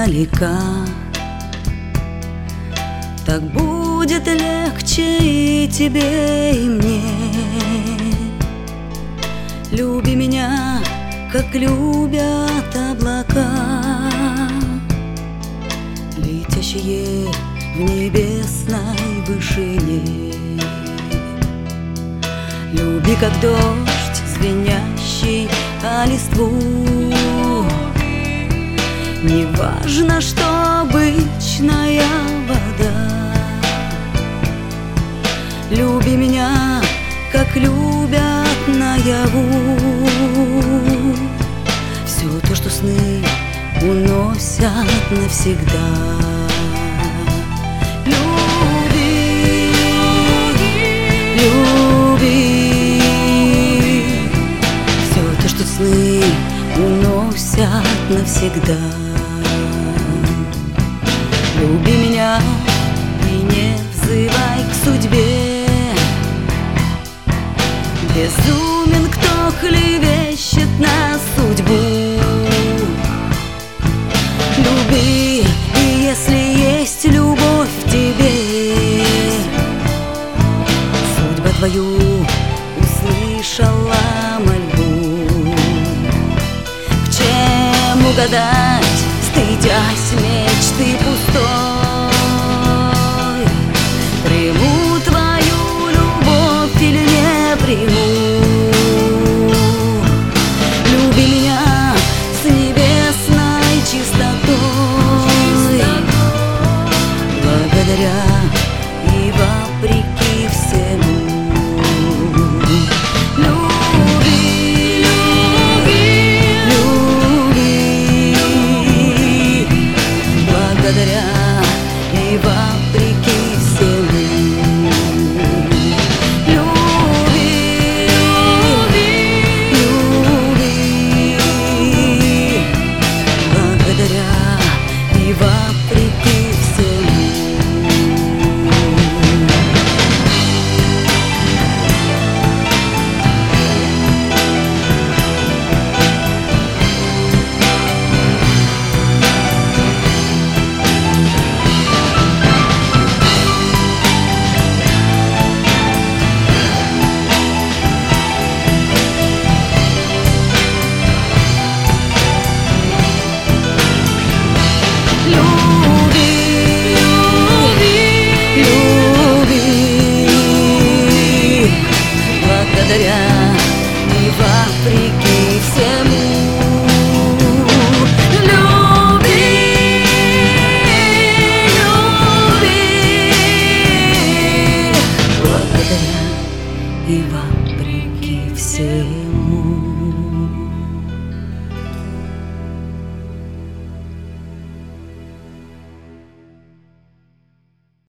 издалека. Так будет легче и тебе, и мне. Люби меня, как любят облака, летящие в небесной вышине. Люби, как дождь, звенящий о листву. Не важно, что обычная вода. Люби меня, как любят наяву. Все то, что сны уносят навсегда. Люби, люби. Все то, что сны уносят навсегда. Люби меня и не взывай к судьбе. Безумен, кто клевещет на судьбу. Люби, и если есть любовь в тебе, судьба твою услышала мольбу. В чем угадать, стыдясь мечты пустой, приму твою любовь или не приму. Люби меня с небесной чистотой, благодаря и вопреки всему. Люби, люби, люби, благодаря и вопреки всему. И вопреки всему. Люби, люби, благодаря и вопреки всему.